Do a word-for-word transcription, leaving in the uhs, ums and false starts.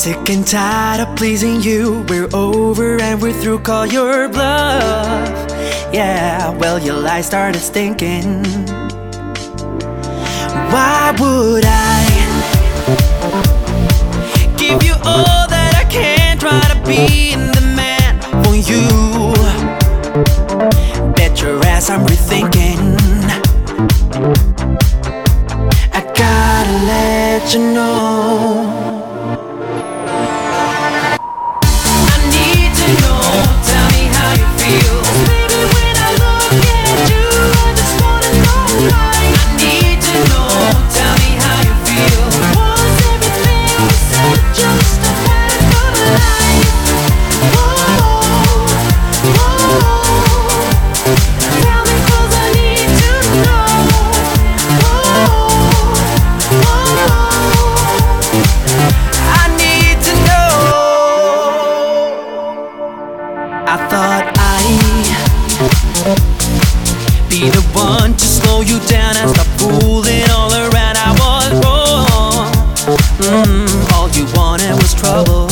Sick and tired of pleasing you. We're over and we're through, call your bluff. Yeah, well your lies started stinking. Why would I give you all that I can? Try to be the man for you. Bet your ass I'm rethinking. I gotta let you know, I thought I'd be the one to slow you down and stop fooling all around. I was wrong. mm, All you wanted was trouble.